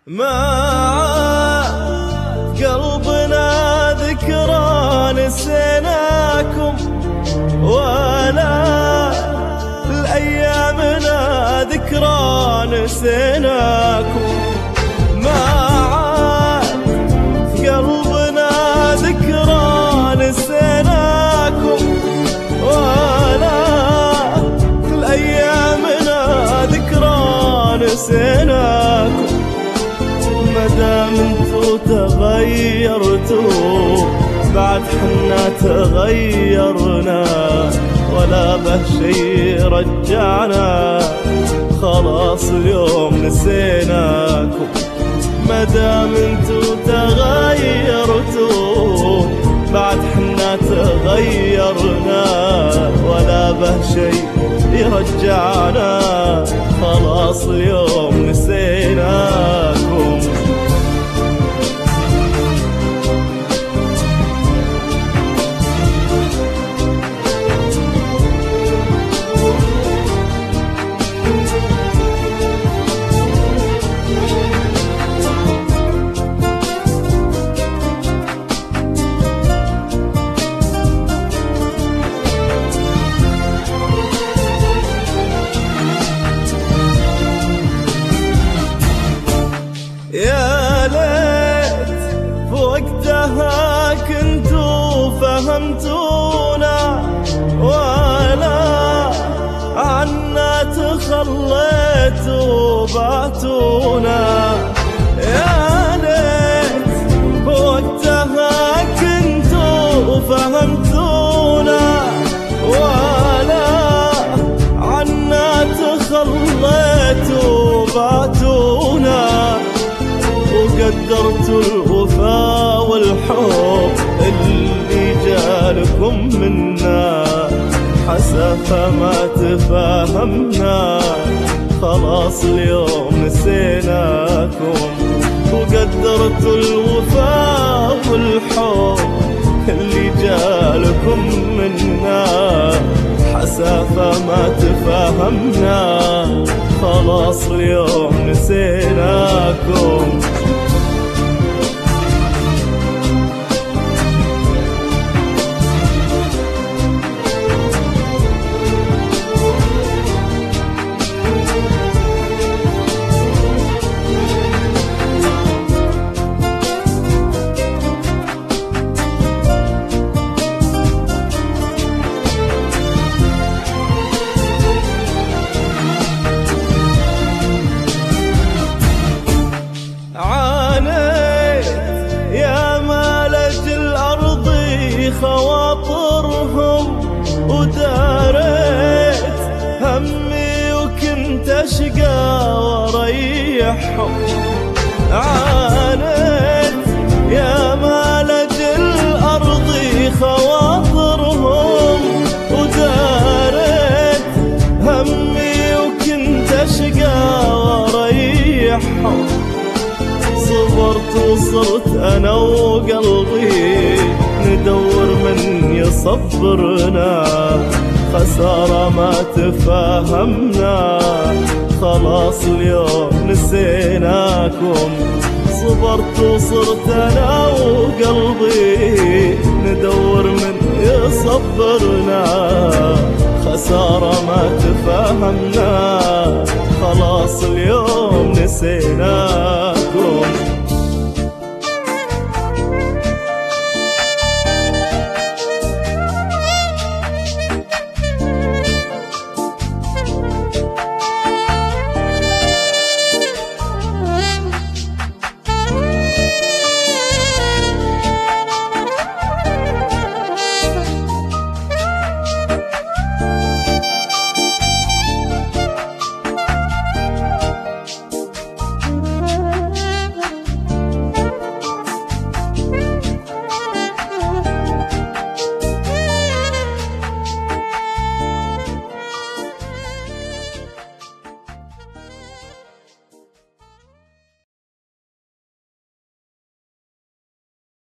ما عاد قلبنا ذكرى نسيناكم، ولا لأيامنا ذكرى نسيناكم. ما عاد قلبنا ذكرى نسيناكم، ولا لأيامنا ذكرى نسيناكم. مدام انتو تغيرتوا بعد حنا تغيرنا، ولا به شي رجعنا، خلاص اليوم نسيناكم. مدام انتو تغيرتوا بعد حنا تغيرنا، ولا به شي يرجعنا، خلاص اليوم نسيناكم. يا ليت بوقتها كنتوا فهمتونا، ولا عنا تخليتوا بعتونا. يا ليت بوقتها كنتوا فهمتونا، ولا عنا تخليتوا بعتونا. وقدرتوا الوفا والحب اللي جالكم منا، حسافة ما تفاهمنا، خلاص اليوم نسيناكم. وقدرتوا الوفا والحب اللي جالكم منا، حسافة ما تفاهمنا، خلاص اليوم نسيناكم. خواطرهم وداريت همي وكنت أشقى وريحهم. عانيت يا مالج الأرض خواطرهم وداريت همي وكنت أشقى وريحهم. صبرت وصرت أنا وقلبي ندور من يصبرنا، خسارة ما تفاهمنا، خلاص اليوم نسيناكم. صبرت وصرت أنا وقلبي ندور من يصبرنا، خسارة ما تفاهمنا، خلاص اليوم نسيناكم.